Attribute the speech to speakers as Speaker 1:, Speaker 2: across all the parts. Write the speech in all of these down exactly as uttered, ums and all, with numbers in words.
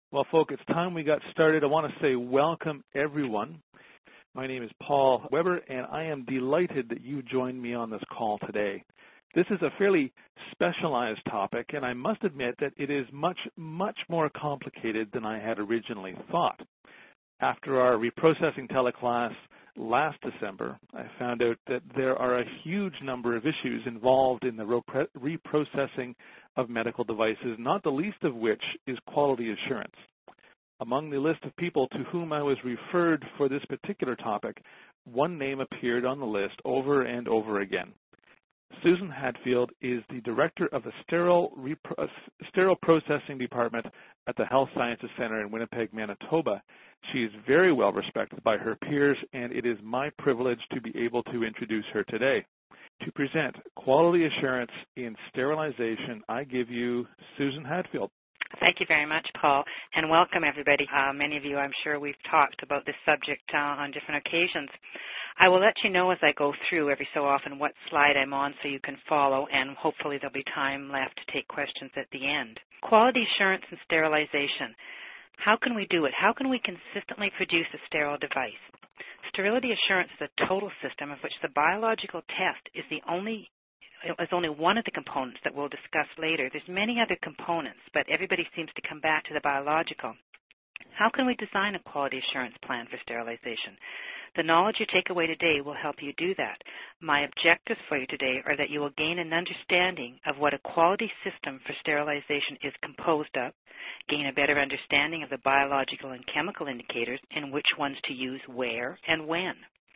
Speaker 1: Well, folks, it's time we got started. I want to say welcome, everyone. My name is Paul Weber, and I am delighted that you joined me on this call today. This is a fairly specialized topic, and I must admit that it is much, much more complicated than I had originally thought. After our reprocessing teleclass last December, I found out that there are a huge number of issues involved in the reprocessing of medical devices, not the least of which is quality assurance. Among the list of people to whom I was referred for this particular topic, one name appeared on the list over and over again. Susan Hadfield is the director of the sterile, repro- sterile processing department at the Health Sciences Center in Winnipeg, Manitoba. She is very well respected by her peers, and it is my privilege to be able to introduce her today. To present quality assurance in sterilization, I give you Susan Hadfield.
Speaker 2: Thank you very much, Paul, and welcome, everybody. Uh, many of you, I'm sure, we've talked about this subject uh, on different occasions. I will let you know as I go through every so often what slide I'm on so you can follow, and hopefully there'll be time left to take questions at the end. Quality assurance and sterilization. How can we do it? How can we consistently produce a sterile device? Sterility assurance is a total system of which the biological test is the only is only one of the components that we'll discuss later. There's many other components, but everybody seems to come back to the biological. How can we design a quality assurance plan for sterilization? The knowledge you take away today will help you do that. My objectives for you today are that you will gain an understanding of what a quality system for sterilization is composed of, gain a better understanding of the biological and chemical indicators and which ones to use where and when.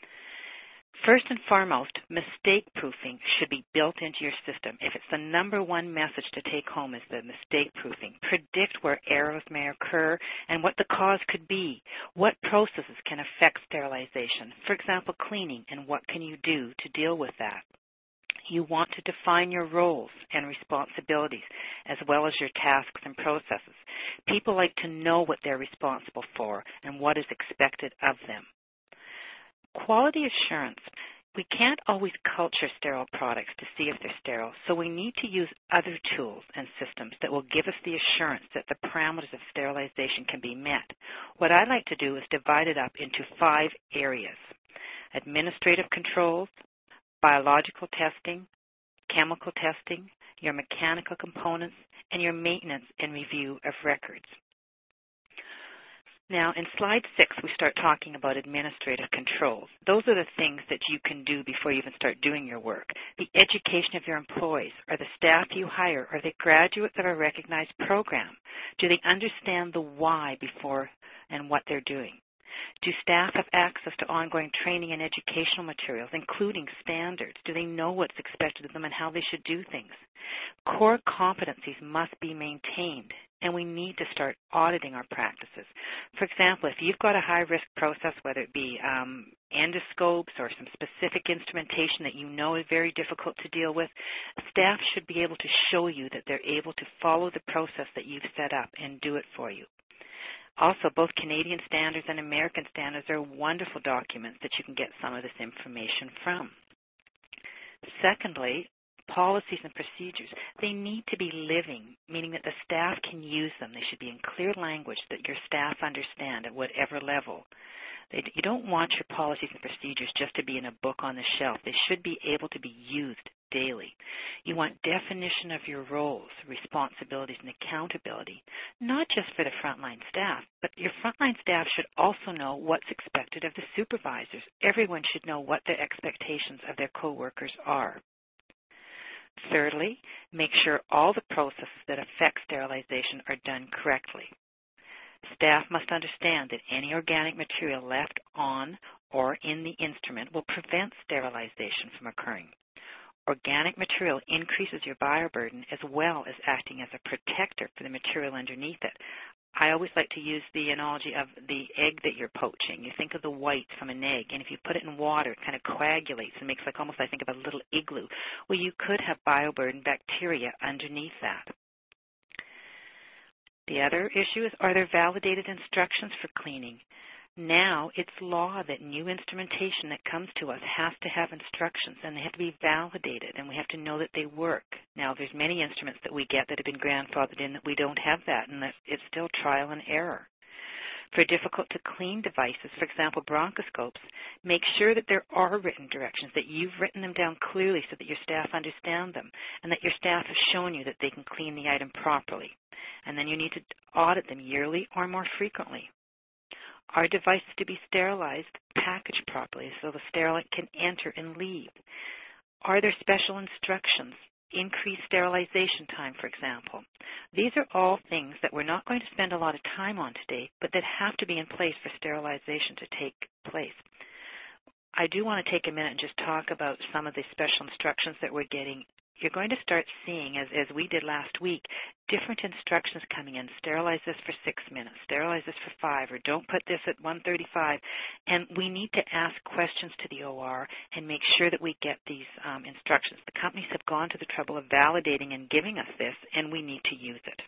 Speaker 2: First and foremost, mistake proofing should be built into your system. If it's the number one message to take home is the mistake proofing. Predict where errors may occur and what the cause could be. What processes can affect sterilization? For example, cleaning, and what can you do to deal with that? You want to define your roles and responsibilities as well as your tasks and processes. People like to know what they're responsible for and what is expected of them. Quality assurance. We can't always culture sterile products to see if they're sterile, so we need to use other tools and systems that will give us the assurance that the parameters of sterilization can be met. What I like to do is divide it up into five areas: administrative controls, biological testing, chemical testing, your mechanical components, and your maintenance and review of records. Now, in slide six, we start talking about administrative controls. Those are the things that you can do before you even start doing your work. The education of your employees. Are the staff you hire, are they graduates of a recognized program? Do they understand the why before and what they're doing? Do staff have access to ongoing training and educational materials, including standards? Do they know what's expected of them and how they should do things? Core competencies must be maintained, and we need to start auditing our practices. For example, if you've got a high-risk process, whether it be um, endoscopes or some specific instrumentation that you know is very difficult to deal with, staff should be able to show you that they're able to follow the process that you've set up and do it for you. Also, both Canadian standards and American standards are wonderful documents that you can get some of this information from. Secondly, policies and procedures. They need to be living, meaning that the staff can use them. They should be in clear language that your staff understand at whatever level. They, you don't want your policies and procedures just to be in a book on the shelf. They should be able to be used daily. You want definition of your roles, responsibilities, and accountability, not just for the frontline staff, but your frontline staff should also know what's expected of the supervisors. Everyone should know what their expectations of their coworkers are. Thirdly, make sure all the processes that affect sterilization are done correctly. Staff must understand that any organic material left on or in the instrument will prevent sterilization from occurring. Organic material increases your bioburden as well as acting as a protector for the material underneath it. I always like to use the analogy of the egg that you're poaching. You think of the white from an egg, and if you put it in water, it kind of coagulates and makes like almost, I think, of a little igloo. Well, you could have bioburden bacteria underneath that. The other issue is, are there validated instructions for cleaning? Now it's law that new instrumentation that comes to us has to have instructions, and they have to be validated, and we have to know that they work. Now there's many instruments that we get that have been grandfathered in that we don't have that, and that it's still trial and error. For difficult to clean devices, for example bronchoscopes, make sure that there are written directions, that you've written them down clearly so that your staff understand them, and that your staff has shown you that they can clean the item properly. And then you need to audit them yearly or more frequently. Are devices to be sterilized, packaged properly so the sterilant can enter and leave? Are there special instructions? Increased sterilization time, for example. These are all things that we're not going to spend a lot of time on today, but that have to be in place for sterilization to take place. I do want to take a minute and just talk about some of the special instructions that we're getting. You're going to start seeing, as, as we did last week, different instructions coming in. Sterilize this for six minutes. Sterilize this for five. Or don't put this at one thirty-five. And we need to ask questions to the O R and make sure that we get these um, instructions. The companies have gone to the trouble of validating and giving us this, and we need to use it.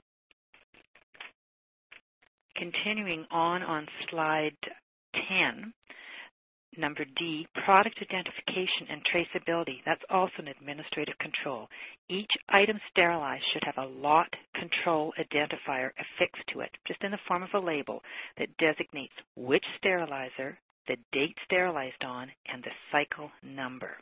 Speaker 2: Continuing on on slide ten. Number D, product identification and traceability. That's also an administrative control. Each item sterilized should have a lot control identifier affixed to it, just in the form of a label that designates which sterilizer, the date sterilized on, and the cycle number.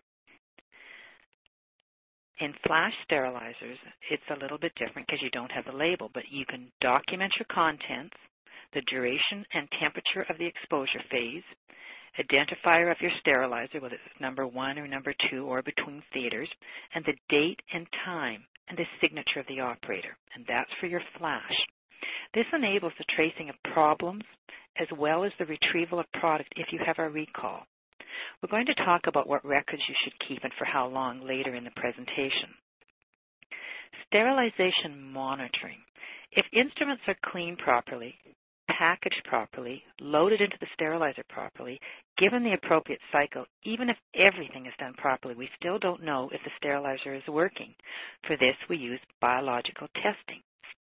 Speaker 2: In flash sterilizers, it's a little bit different because you don't have the label, but you can document your contents, the duration and temperature of the exposure phase, identifier of your sterilizer, whether it's number one or number two or between theaters, and the date and time, and the signature of the operator. And that's for your flash. This enables the tracing of problems as well as the retrieval of product if you have a recall. We're going to talk about what records you should keep and for how long later in the presentation. Sterilization monitoring. If instruments are cleaned properly, packaged properly, loaded into the sterilizer properly, given the appropriate cycle, even if everything is done properly, we still don't know if the sterilizer is working. For this, we use biological testing.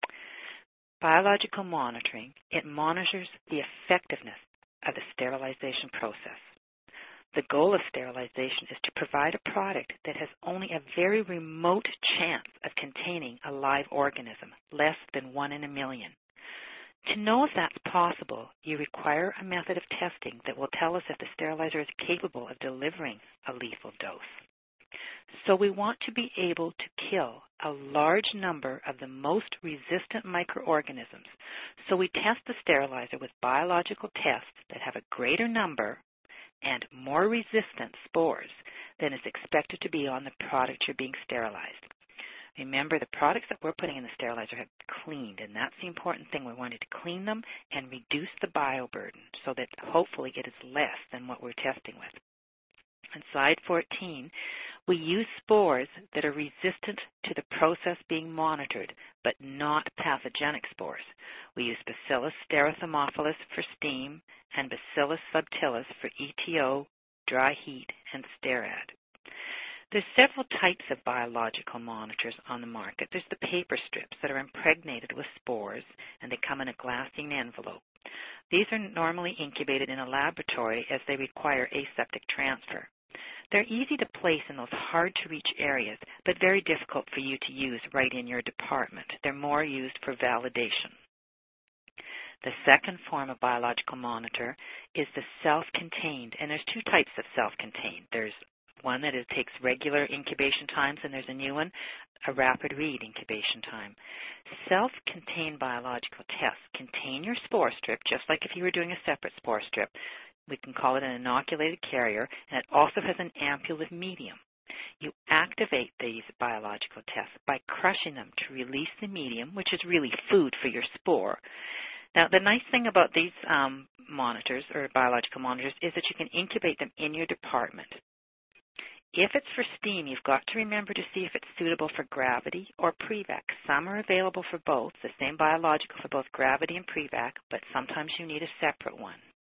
Speaker 2: Biological monitoring, it monitors the effectiveness of the sterilization process. The goal of sterilization is to provide a product that has only a very remote chance of containing a live organism, less than one in a million. To know if that's possible, you require a method of testing that will tell us if the sterilizer is capable of delivering a lethal dose. So we want to be able to kill a large number of the most resistant microorganisms. So we test the sterilizer with biological tests that have a greater number and more resistant spores than is expected to be on the product you're being sterilized. Remember, the products that we're putting in the sterilizer have cleaned, and that's the important thing. We wanted to clean them and reduce the bioburden so that hopefully it is less than what we're testing with. On slide fourteen, we use spores that are resistant to the process being monitored, but not pathogenic spores. We use Bacillus stereothermophilus for steam and Bacillus subtilis for E T O, dry heat, and sterad. There's several types of biological monitors on the market. There's the paper strips that are impregnated with spores, and they come in a glassine envelope. These are normally incubated in a laboratory as they require aseptic transfer. They're easy to place in those hard-to-reach areas, but very difficult for you to use right in your department. They're more used for validation. The second form of biological monitor is the self-contained, and there's two types of self-contained. There's one that it takes regular incubation times, and there's a new one, a rapid read incubation time. Self-contained biological tests contain your spore strip, just like if you were doing a separate spore strip. We can call it an inoculated carrier, and it also has an ampule of medium. You activate these biological tests by crushing them to release the medium, which is really food for your spore. Now, the nice thing about these um, monitors, or biological monitors, is that you can incubate them in your department. If it's for steam, you've got to remember to see if it's suitable for gravity or prevac. Some are available for both, the same biological for both gravity and prevac, but sometimes you need a separate one.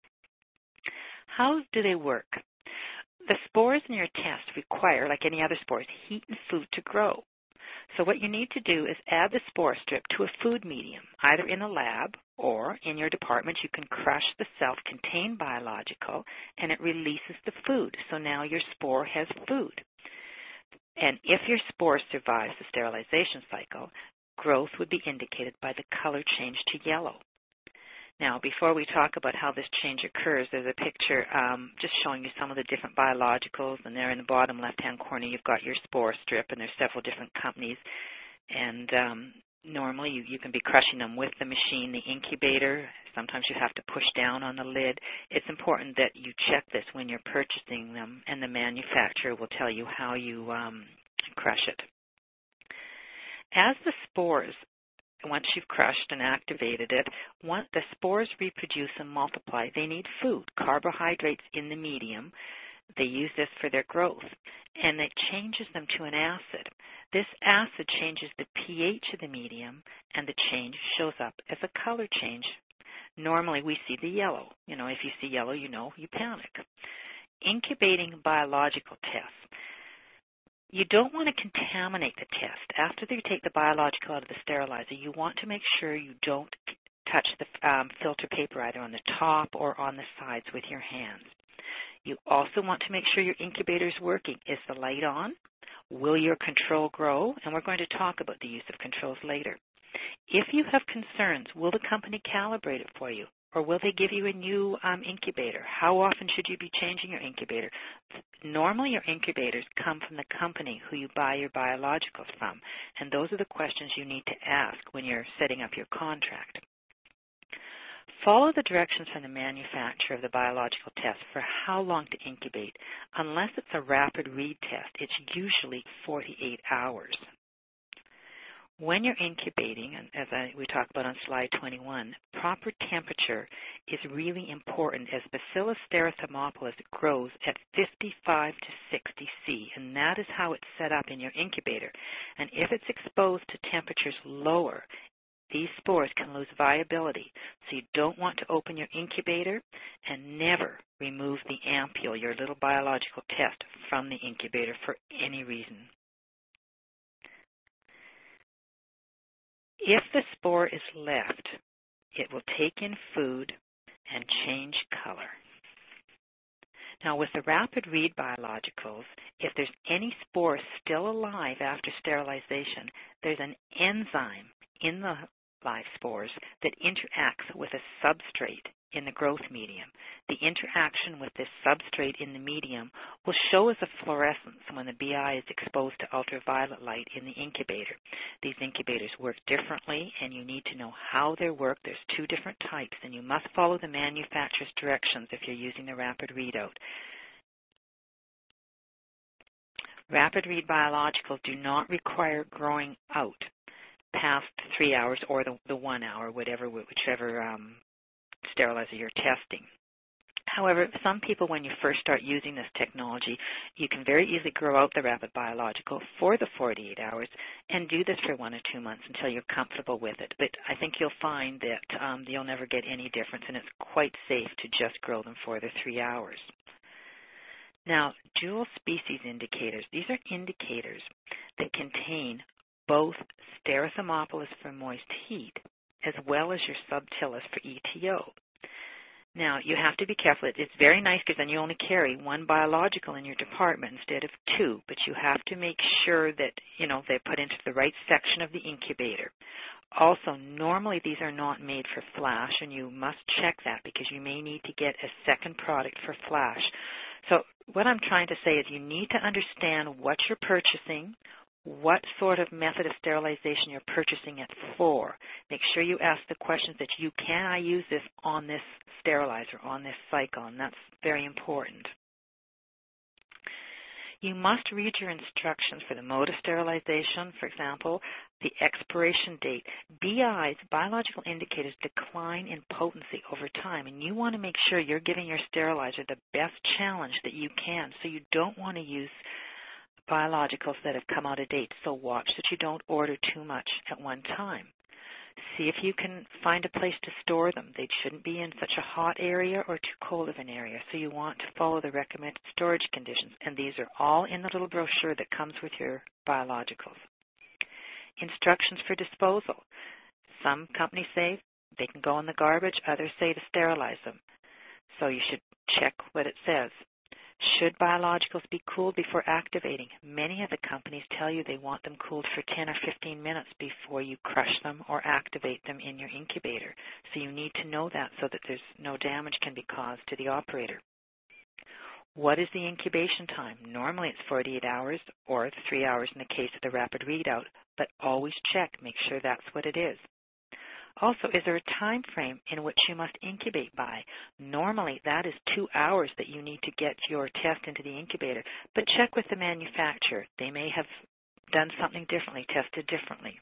Speaker 2: How do they work? The spores in your test require, like any other spores, heat and food to grow. So what you need to do is add the spore strip to a food medium, either in a lab or in your department. You can crush the self-contained biological and it releases the food. So now your spore has food. And if your spore survives the sterilization cycle, growth would be indicated by the color change to yellow. Now, before we talk about how this change occurs, there's a picture um, just showing you some of the different biologicals, and there in the bottom left-hand corner you've got your spore strip, and there's several different companies. And um, normally you, you can be crushing them with the machine, the incubator. Sometimes you have to push down on the lid. It's important that you check this when you're purchasing them, and the manufacturer will tell you how you um, crush it. As the spores, once you've crushed and activated it, once the spores reproduce and multiply, they need food, carbohydrates in the medium. They use this for their growth, and it changes them to an acid. This acid changes the pH of the medium, and the change shows up as a color change. Normally we see the yellow. You know, if you see yellow, you know you panic. Incubating biological tests. You don't want to contaminate the test. After you take the biological out of the sterilizer, you want to make sure you don't touch the um, filter paper either on the top or on the sides with your hands. You also want to make sure your incubator is working. Is the light on? Will your control grow? And we're going to talk about the use of controls later. If you have concerns, will the company calibrate it for you? Or will they give you a new um, incubator? How often should you be changing your incubator? Normally your incubators come from the company who you buy your biologicals from, and those are the questions you need to ask when you're setting up your contract. Follow the directions from the manufacturer of the biological test for how long to incubate. Unless it's a rapid read test, it's usually forty-eight hours. When you're incubating, and as I, we talk about on slide twenty-one, proper temperature is really important as Bacillus stereothermophilus grows at fifty-five to sixty C, and that is how it's set up in your incubator. And if it's exposed to temperatures lower, these spores can lose viability. So you don't want to open your incubator, and never remove the ampule, your little biological test, from the incubator for any reason. If the spore is left, it will take in food and change color. Now, with the rapid read biologicals, if there's any spore still alive after sterilization, there's an enzyme in the live spores that interacts with a substrate in the growth medium. The interaction with this substrate in the medium will show as a fluorescence when the B I is exposed to ultraviolet light in the incubator. These incubators work differently, and you need to know how they work. There's two different types, and you must follow the manufacturer's directions if you're using the rapid readout. Rapid read biologicals do not require growing out past three hours or the, the one hour, whatever, whichever um, sterilizer you're testing. However, some people, when you first start using this technology, you can very easily grow out the rapid biological for the forty-eight hours and do this for one or two months until you're comfortable with it. But I think you'll find that um, you'll never get any difference, and it's quite safe to just grow them for the three hours. Now, dual species indicators. These are indicators that contain both Stereothermophilus for moist heat as well as your subtilis for E T O. Now, you have to be careful. It's very nice because then you only carry one biological in your department instead of two, but you have to make sure that, you know, they're put into the right section of the incubator. Also, normally these are not made for flash, and you must check that because you may need to get a second product for flash. So what I'm trying to say is you need to understand what you're purchasing, what sort of method of sterilization you're purchasing it for. Make sure you ask the questions that you, can I use this on this sterilizer, on this cycle, and that's very important. You must read your instructions for the mode of sterilization, for example, the expiration date. B Is, biological indicators, decline in potency over time, and you want to make sure you're giving your sterilizer the best challenge that you can, so you don't want to use biologicals that have come out of date, so watch that you don't order too much at one time. See if you can find a place to store them. They shouldn't be in such a hot area or too cold of an area, so you want to follow the recommended storage conditions, and these are all in the little brochure that comes with your biologicals. Instructions for disposal. Some companies say they can go in the garbage, others say to sterilize them. So you should check what it says. Should biologicals be cooled before activating? Many of the companies tell you they want them cooled for ten or fifteen minutes before you crush them or activate them in your incubator. So you need to know that so that there's no damage can be caused to the operator. What is the incubation time? Normally it's forty-eight hours or three hours in the case of the rapid readout, but always check. Make sure that's what it is. Also, is there a time frame in which you must incubate by? Normally, that is two hours that you need to get your test into the incubator, but check with the manufacturer. They may have done something differently, tested differently.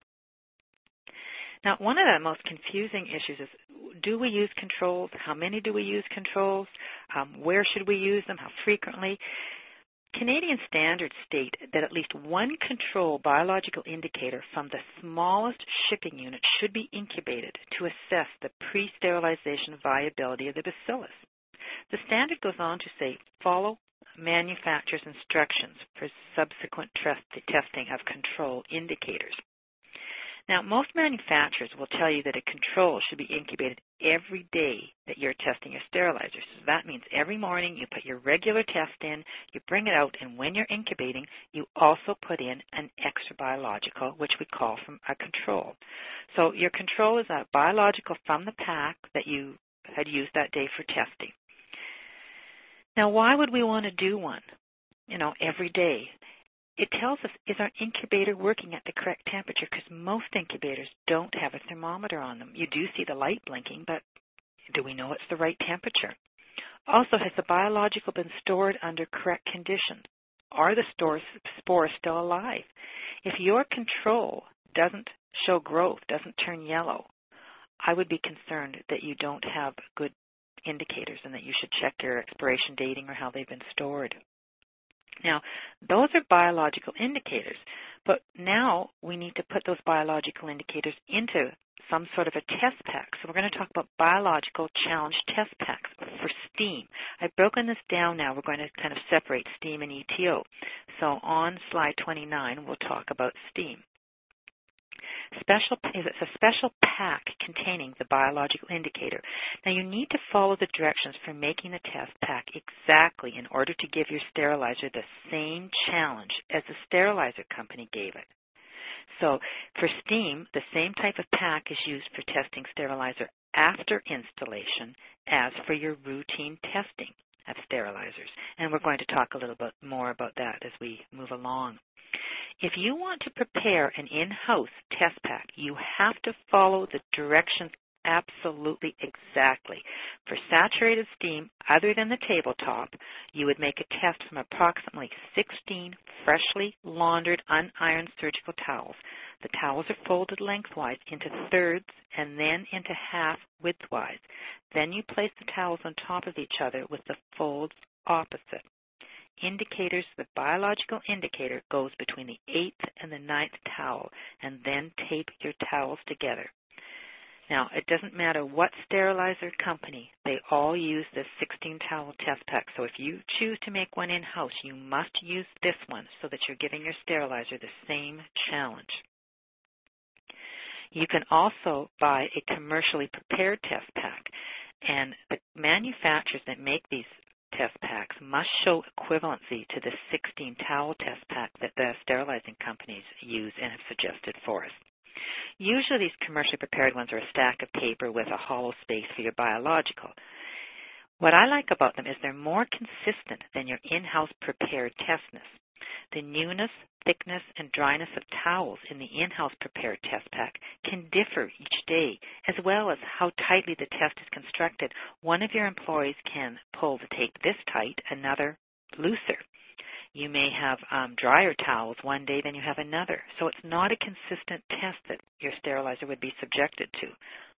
Speaker 2: Now, one of the most confusing issues is, do we use controls? How many do we use controls? Um, where should we use them? How frequently? Canadian standards state that at least one control biological indicator from the smallest shipping unit should be incubated to assess the pre-sterilization viability of the bacillus. The standard goes on to say, follow manufacturer's instructions for subsequent testing of control indicators. Now, most manufacturers will tell you that a control should be incubated every day that you're testing your sterilizer. So that means every morning you put your regular test in, you bring it out, and when you're incubating, you also put in an extra biological, which we call from a control. So your control is a biological from the pack that you had used that day for testing. Now, why would we want to do one, you know, every day? It tells us, is our incubator working at the correct temperature? Because most incubators don't have a thermometer on them. You do see the light blinking, but do we know it's the right temperature? Also, has the biological been stored under correct conditions? Are the stores, spores still alive? If your control doesn't show growth, doesn't turn yellow, I would be concerned that you don't have good indicators and that you should check your expiration dating or how they've been stored. Now, those are biological indicators, but now we need to put those biological indicators into some sort of a test pack. So we're going to talk about biological challenge test packs for STEAM. I've broken this down now. We're going to kind of separate STEAM and E T O. So on slide twenty-nine, we'll talk about STEAM. Special, it's a special pack containing the biological indicator. Now you need to follow the directions for making the test pack exactly in order to give your sterilizer the same challenge as the sterilizer company gave it. So for STEAM, the same type of pack is used for testing sterilizer after installation as for your routine testing of sterilizers. And we're going to talk a little bit more about that as we move along. If you want to prepare an in-house test pack, you have to follow the directions absolutely exactly. For saturated steam, other than the tabletop, you would make a test from approximately sixteen freshly laundered, unironed surgical towels. The towels are folded lengthwise into thirds and then into half widthwise. Then you place the towels on top of each other with the folds opposite. Indicators, the biological indicator goes between the eighth and the ninth towel, and then tape your towels together. Now, it doesn't matter what sterilizer company, they all use this sixteen towel test pack. So if you choose to make one in-house, you must use this one so that you're giving your sterilizer the same challenge. You can also buy a commercially prepared test pack, and the manufacturers that make these test packs must show equivalency to the sixteen towel test pack that the sterilizing companies use and have suggested for us. Usually these commercially prepared ones are a stack of paper with a hollow space for your biological. What I like about them is they're more consistent than your in-house prepared testness. The newness, thickness, and dryness of towels in the in-house prepared test pack can differ each day, as well as how tightly the test is constructed. One of your employees can pull the tape this tight, another looser. You may have um, drier towels one day than you have another. So it's not a consistent test that your sterilizer would be subjected to.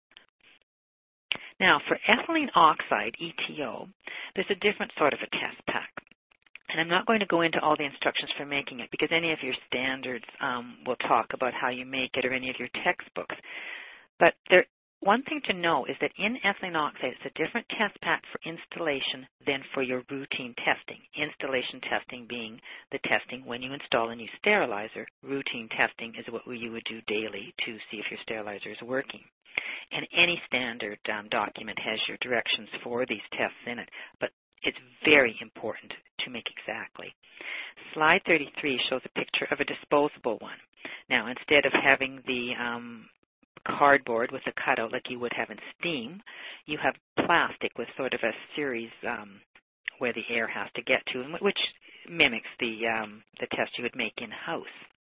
Speaker 2: Now, for ethylene oxide, E T O, there's a different sort of a test pack. And I'm not going to go into all the instructions for making it because any of your standards um, will talk about how you make it or any of your textbooks. But there, one thing to know is that in ethylene oxide, it's a different test pack for installation than for your routine testing. Installation testing being the testing when you install a new sterilizer. Routine testing is what you would do daily to see if your sterilizer is working. And any standard um, document has your directions for these tests in it, but it's very important to make exactly. Slide thirty-three shows a picture of a disposable one. Now, instead of having the um, cardboard with a cutout like you would have in steam, you have plastic with sort of a series um, where the air has to get to, which mimics the um, the test you would make in-house.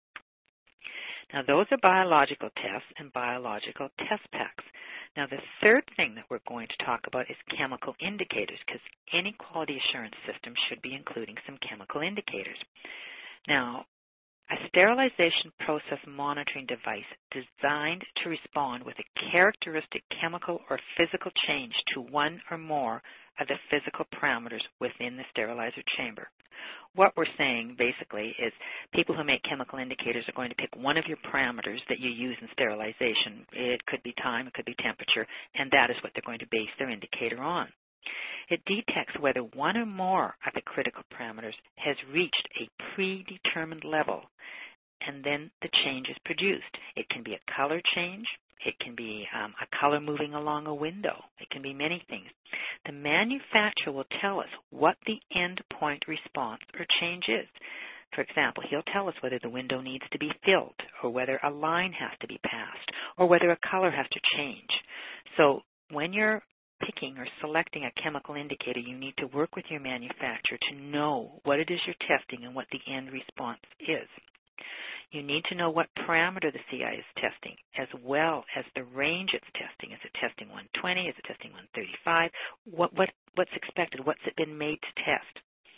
Speaker 2: Now, those are biological tests and biological test packs. Now, the third thing that we're going to talk about is chemical indicators, because any quality assurance system should be including some chemical indicators. Now, a sterilization process monitoring device designed to respond with a characteristic chemical or physical change to one or more of the physical parameters within the sterilizer chamber. What we're saying basically is people who make chemical indicators are going to pick one of your parameters that you use in sterilization. It could be time, it could be temperature, and that is what they're going to base their indicator on. It detects whether one or more of the critical parameters has reached a predetermined level, and then the change is produced. It can be a color change. It can be um, a color moving along a window. It can be many things. The manufacturer will tell us what the endpoint response or change is. For example, he'll tell us whether the window needs to be filled, or whether a line has to be passed, or whether a color has to change. So when you're picking or selecting a chemical indicator, you need to work with your manufacturer to know what it is you're testing and what the end response is. You need to know what parameter the C I is testing, as well as the range it's testing. Is it testing one twenty? Is it testing one thirty-five? What, what, what's expected? What's it been made to test?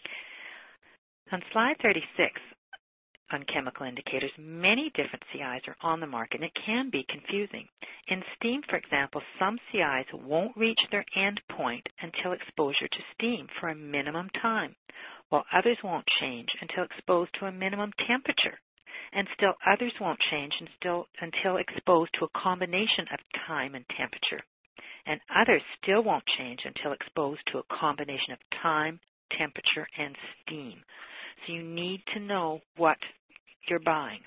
Speaker 2: On slide thirty-six, on chemical indicators, many different C Is are on the market, and it can be confusing. In steam, for example, some C Is won't reach their end point until exposure to steam for a minimum time, while others won't change until exposed to a minimum temperature, and still others won't change until, until exposed to a combination of time and temperature, and others still won't change until exposed to a combination of time, temperature, and steam. So you need to know what you're buying.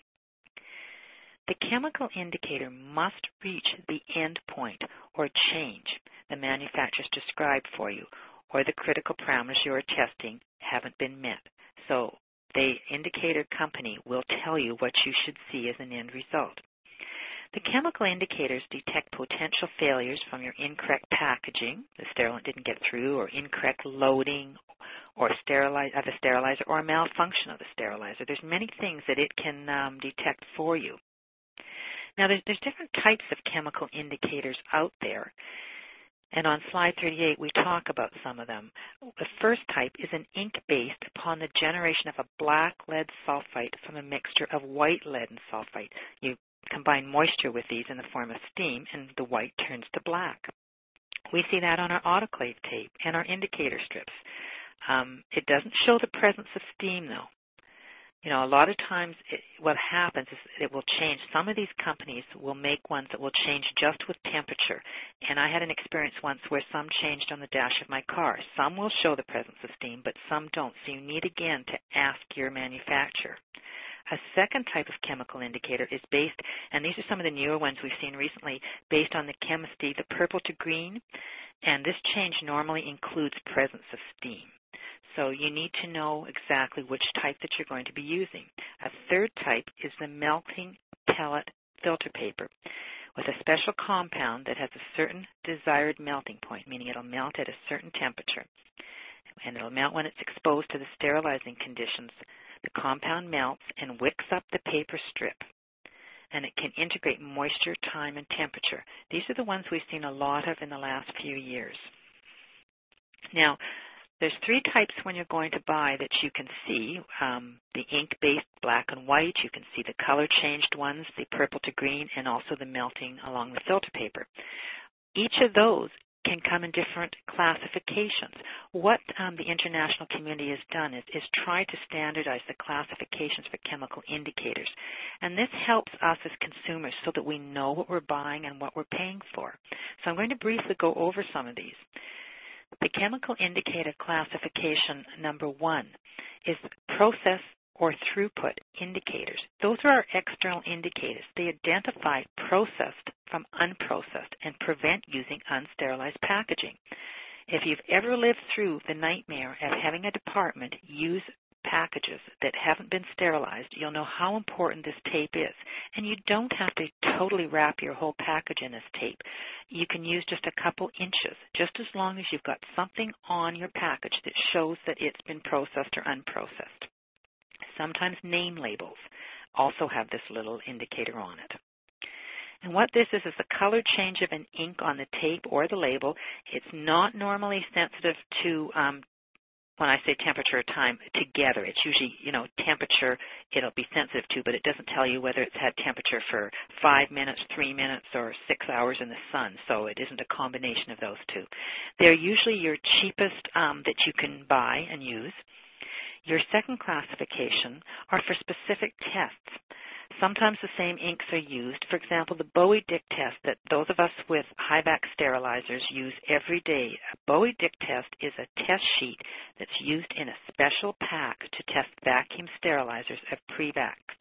Speaker 2: The chemical indicator must reach the end point or change the manufacturer's described for you, or the critical parameters you are testing haven't been met. So the indicator company will tell you what you should see as an end result. The chemical indicators detect potential failures from your incorrect packaging, the sterilant didn't get through, or incorrect loading, or sterilize, of the sterilizer, or a malfunction of the sterilizer. There's many things that it can um, detect for you. Now, there's, there's different types of chemical indicators out there, and on slide thirty-eight we talk about some of them. The first type is an ink based upon the generation of a black lead sulfite from a mixture of white lead and sulfite. You combine moisture with these in the form of steam, and the white turns to black. We see that on our autoclave tape and our indicator strips. Um, it doesn't show the presence of steam, though. You know, a lot of times it, what happens is it will change. Some of these companies will make ones that will change just with temperature. And I had an experience once where some changed on the dash of my car. Some will show the presence of steam, but some don't. So you need, again, to ask your manufacturer. A second type of chemical indicator is based, and these are some of the newer ones we've seen recently, based on the chemistry, the purple to green. And this change normally includes presence of steam. So you need to know exactly which type that you're going to be using. A third type is the melting pellet filter paper with a special compound that has a certain desired melting point, meaning it'll melt at a certain temperature. And it'll melt when it's exposed to the sterilizing conditions. The compound melts and wicks up the paper strip. And it can integrate moisture, time, and temperature. These are the ones we've seen a lot of in the last few years. Now, there's three types when you're going to buy that you can see. Um, the ink-based black and white, you can see the color-changed ones, the purple to green, and also the melting along the filter paper. Each of those can come in different classifications. What um, the international community has done is, is try to standardize the classifications for chemical indicators. And this helps us as consumers so that we know what we're buying and what we're paying for. So I'm going to briefly go over some of these. The chemical indicator classification number one is process or throughput indicators. Those are our external indicators. They identify processed from unprocessed and prevent using unsterilized packaging. If you've ever lived through the nightmare of having a department use packages that haven't been sterilized, you'll know how important this tape is. And you don't have to totally wrap your whole package in this tape. You can use just a couple inches, just as long as you've got something on your package that shows that it's been processed or unprocessed. Sometimes name labels also have this little indicator on it. And what this is is the color change of an ink on the tape or the label. It's not normally sensitive to, um, when I say temperature or time, together. It's usually, you know, temperature it'll be sensitive to, but it doesn't tell you whether it's had temperature for five minutes, three minutes, or six hours in the sun. So it isn't a combination of those two. They're usually your cheapest um, that you can buy and use. Your second classification are for specific tests. Sometimes the same inks are used. For example, the Bowie-Dick test that those of us with Hyvac sterilizers use every day. A Bowie-Dick test is a test sheet that's used in a special pack to test vacuum sterilizers of Prevac.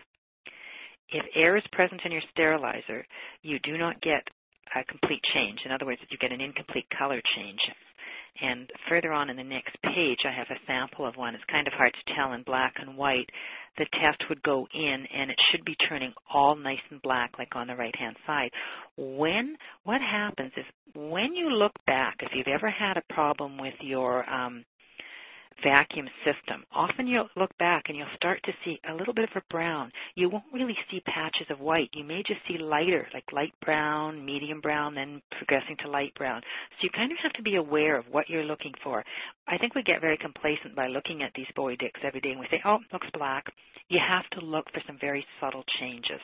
Speaker 2: If air is present in your sterilizer, you do not get a complete change. In other words, you get an incomplete color change. And further on in the next page, I have a sample of one. It's kind of hard to tell in black and white. The test would go in, and it should be turning all nice and black, like on the right-hand side. When what happens is when you look back, if you've ever had a problem with your um, vacuum system, often you'll look back and you'll start to see a little bit of a brown. You won't really see patches of white. You may just see lighter, like light brown, medium brown, then progressing to light brown. So you kind of have to be aware of what you're looking for. I think we get very complacent by looking at these Bowie-Dicks every day and we say, oh, it looks black. You have to look for some very subtle changes.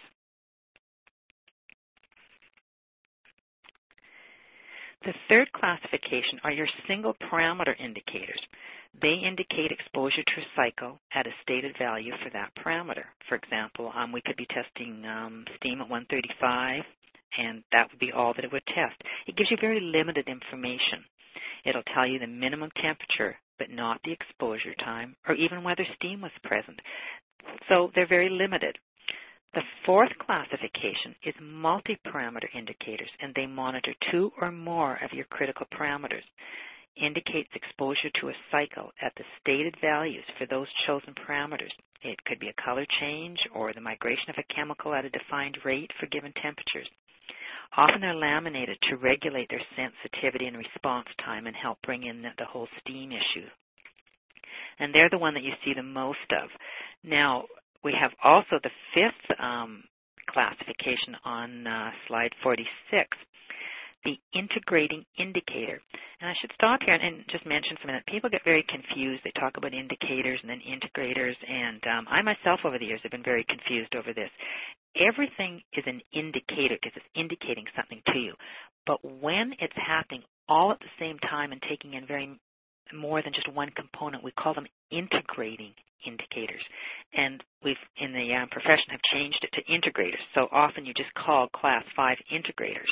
Speaker 2: The third classification are your single parameter indicators. They indicate exposure to a cycle at a stated value for that parameter. For example, um, we could be testing um, steam at one thirty-five, and that would be all that it would test. It gives you very limited information. It'll tell you the minimum temperature, but not the exposure time, or even whether steam was present. So they're very limited. The fourth classification is multi-parameter indicators, and they monitor two or more of your critical parameters. Indicates exposure to a cycle at the stated values for those chosen parameters. It could be a color change or the migration of a chemical at a defined rate for given temperatures. Often they're laminated to regulate their sensitivity and response time and help bring in the, the whole steam issue. And they're the one that you see the most of. Now, we have also the fifth um, classification on uh, slide forty-six, the integrating indicator. And I should stop here and, and just mention for a minute, people get very confused. They talk about indicators and then integrators, and um, I myself over the years have been very confused over this. Everything is an indicator because it's indicating something to you. But when it's happening all at the same time and taking in very more than just one component, we call them integrating indicators. And we've, in the um, profession, have changed it to integrators. So often you just call class five integrators.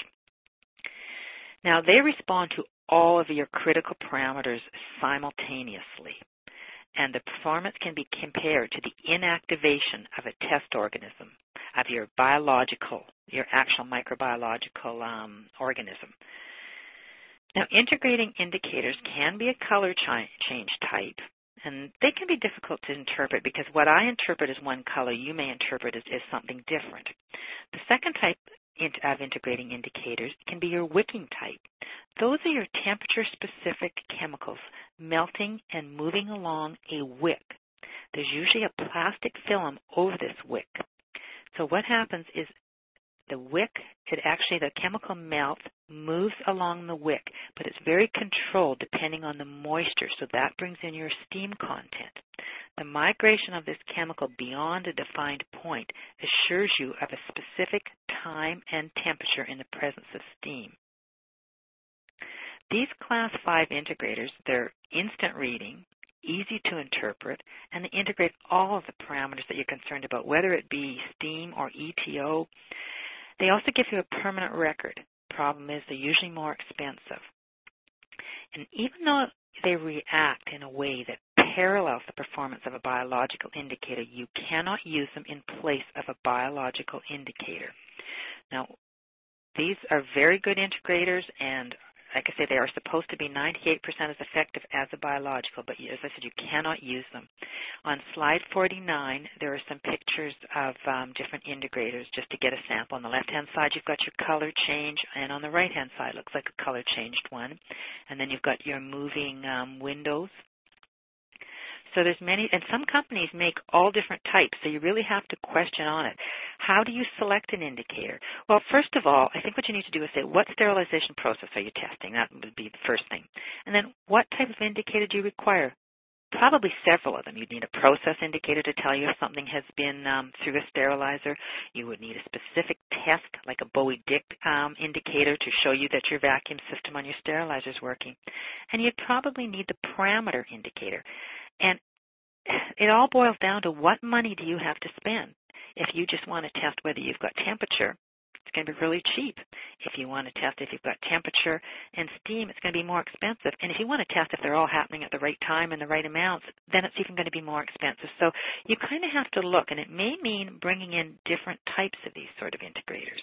Speaker 2: Now, they respond to all of your critical parameters simultaneously. And the performance can be compared to the inactivation of a test organism, of your biological, your actual microbiological um, organism. Now, integrating indicators can be a color ch- change type, and they can be difficult to interpret because what I interpret as one color, you may interpret as, as something different. The second type of integrating indicators can be your wicking type. Those are your temperature-specific chemicals melting and moving along a wick. There's usually a plastic film over this wick. So what happens is the wick, it actually, the chemical melt moves along the wick, but it's very controlled depending on the moisture, so that brings in your steam content. The migration of this chemical beyond a defined point assures you of a specific time and temperature in the presence of steam. These class five integrators, they're instant reading, easy to interpret, and they integrate all of the parameters that you're concerned about, whether it be STEAM or E T O. They also give you a permanent record. Problem is they're usually more expensive. And even though they react in a way that parallels the performance of a biological indicator, you cannot use them in place of a biological indicator. Now, these are very good integrators, and like I say, they are supposed to be ninety-eight percent as effective as a biological, but as I said, you cannot use them. On slide forty-nine, there are some pictures of um, different integrators just to get a sample. On the left-hand side, you've got your color change, and on the right-hand side, looks like a color-changed one. And then you've got your moving um, windows. So there's many, and some companies make all different types, so you really have to question on it. How do you select an indicator? Well, first of all, I think what you need to do is say, what sterilization process are you testing? That would be the first thing. And then, what type of indicator do you require? Probably several of them. You'd need a process indicator to tell you if something has been um, through a sterilizer. You would need a specific test, like a Bowie-Dick um, indicator, to show you that your vacuum system on your sterilizer is working. And you'd probably need the parameter indicator. And it all boils down to what money do you have to spend. If you just want to test whether you've got temperature, it's going to be really cheap. If you want to test if you've got temperature and steam, it's going to be more expensive. And if you want to test if they're all happening at the right time and the right amounts, then it's even going to be more expensive. So you kind of have to look, and it may mean bringing in different types of these sort of integrators.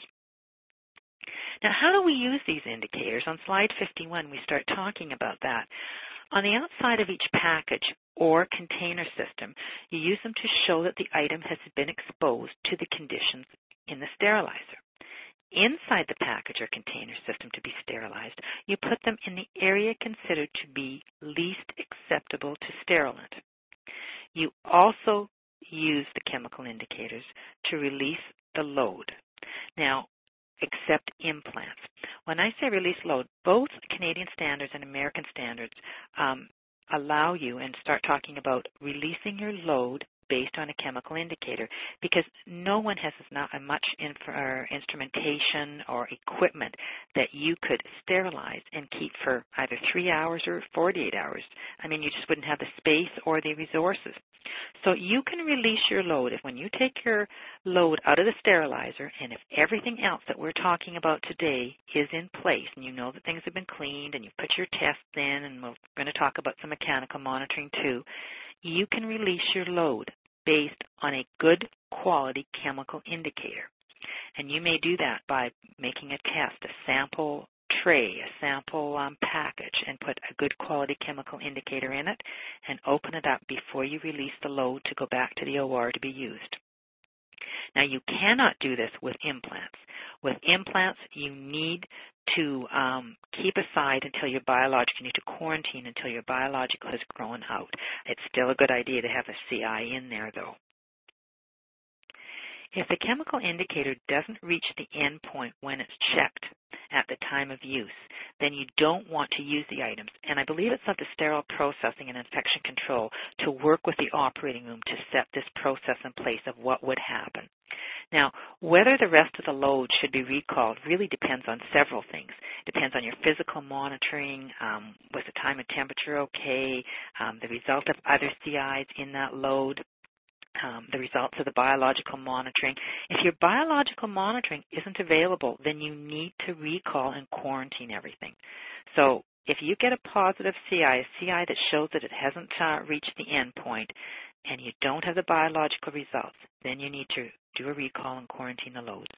Speaker 2: Now, how do we use these indicators? On slide fifty-one, we start talking about that. On the outside of each package or container system, you use them to show that the item has been exposed to the conditions in the sterilizer. Inside the package or container system to be sterilized, you put them in the area considered to be least acceptable to sterilant. You also use the chemical indicators to release the load. Now, except implants. When I say release load, both Canadian standards and American standards um, allow you and start talking about releasing your load based on a chemical indicator, because no one has not much inf- or instrumentation or equipment that you could sterilize and keep for either three hours or forty-eight hours. I mean, you just wouldn't have the space or the resources. So you can release your load if when you take your load out of the sterilizer, and if everything else that we're talking about today is in place, and you know that things have been cleaned and you've put your tests in, and we're going to talk about some mechanical monitoring too, you can release your load based on a good quality chemical indicator. And you may do that by making a test, a sample tray, a sample um, package, and put a good quality chemical indicator in it and open it up before you release the load to go back to the O R to be used. Now, you cannot do this with implants. With implants, you need to um, keep aside until your biological, you need to quarantine until your biological has grown out. It's still a good idea to have a C I in there, though. If the chemical indicator doesn't reach the end point when it's checked at the time of use, then you don't want to use the items. And I believe it's up to sterile processing and infection control to work with the operating room to set this process in place of what would happen. Now, whether the rest of the load should be recalled really depends on several things. It depends on your physical monitoring, um, was the time and temperature okay, um, the result of other C Is in that load, Um, the results of the biological monitoring. If your biological monitoring isn't available, then you need to recall and quarantine everything. So if you get a positive C I, a C I that shows that it hasn't uh, reached the end point, and you don't have the biological results, then you need to do a recall and quarantine the loads.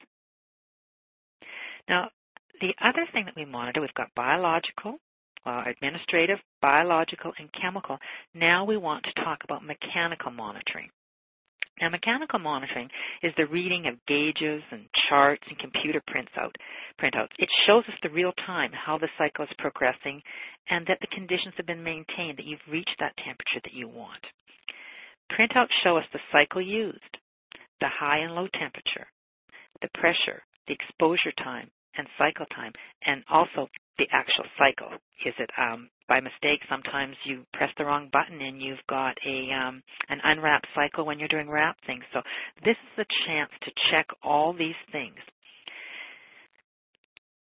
Speaker 2: Now, the other thing that we monitor, we've got biological, uh, administrative, biological, and chemical. Now we want to talk about mechanical monitoring. Now, mechanical monitoring is the reading of gauges and charts and computer printout, printouts. It shows us the real time, how the cycle is progressing, and that the conditions have been maintained, that you've reached that temperature that you want. Printouts show us the cycle used, the high and low temperature, the pressure, the exposure time, and cycle time, and also the actual cycle. Is it um, by mistake? Sometimes you press the wrong button and you've got a um, an unwrapped cycle when you're doing wrap things. So this is a chance to check all these things.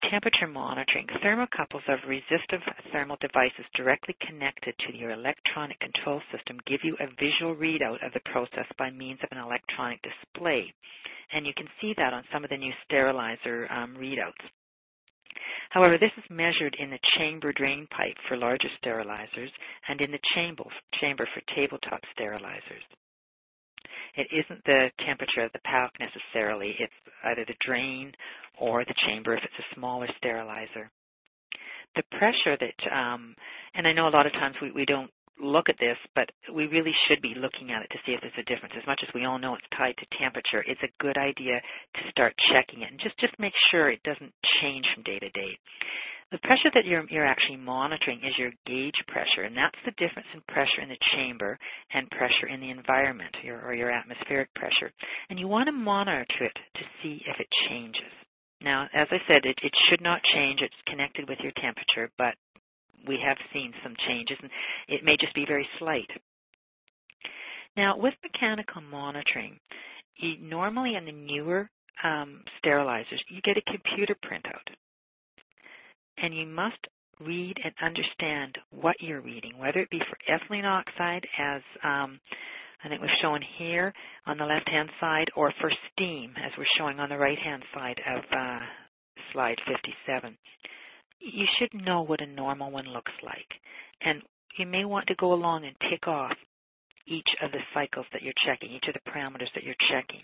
Speaker 2: temperature monitoring, thermocouples of resistive thermal devices directly connected to your electronic control system give you a visual readout of the process by means of an electronic display. And you can see that on some of the new sterilizer um, readouts. However, this is measured in the chamber drain pipe for larger sterilizers and in the chamber, chamber for tabletop sterilizers. It isn't the temperature of the pack necessarily. It's either the drain or the chamber if it's a smaller sterilizer. The pressure that, um, and I know a lot of times we, we don't look at this, but we really should be looking at it to see if there's a difference. As much as we all know it's tied to temperature, it's a good idea to start checking it and just, just make sure it doesn't change from day to day. The pressure that you're, you're actually monitoring is your gauge pressure, and that's the difference in pressure in the chamber and pressure in the environment, your, or your atmospheric pressure. And you want to monitor it to see if it changes. Now, as I said, it, it should not change. It's connected with your temperature, but we have seen some changes, and it may just be very slight. Now, with mechanical monitoring, you, normally in the newer um, sterilizers, you get a computer printout. And you must read and understand what you're reading, whether it be for ethylene oxide, as um, I think we've shown here on the left-hand side, or for steam, as we're showing on the right-hand side of uh, slide fifty-seven. You should know what a normal one looks like. And you may want to go along and tick off each of the cycles that you're checking, each of the parameters that you're checking.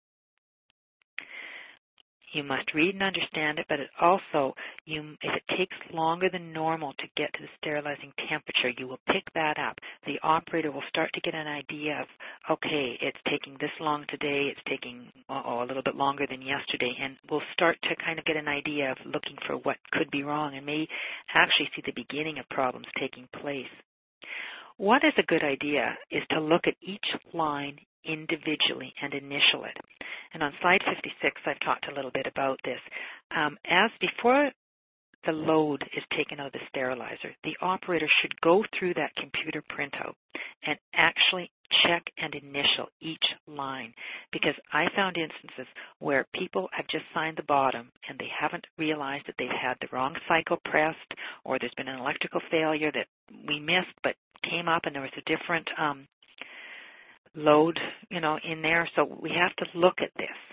Speaker 2: You must read and understand it, but it also, you, if it takes longer than normal to get to the sterilizing temperature, you will pick that up. The operator will start to get an idea of, okay, it's taking this long today, it's taking uh-oh, a little bit longer than yesterday, and we'll start to kind of get an idea of looking for what could be wrong and may actually see the beginning of problems taking place. What is a good idea is to look at each line individually and initial it. And on slide fifty-six, I've talked a little bit about this. Um, as before the load is taken out of the sterilizer, the operator should go through that computer printout and actually check and initial each line, because I found instances where people have just signed the bottom and they haven't realized that they've had the wrong cycle pressed, or there's been an electrical failure that we missed but came up and there was a different um, load, you know, in there. So we have to look at this.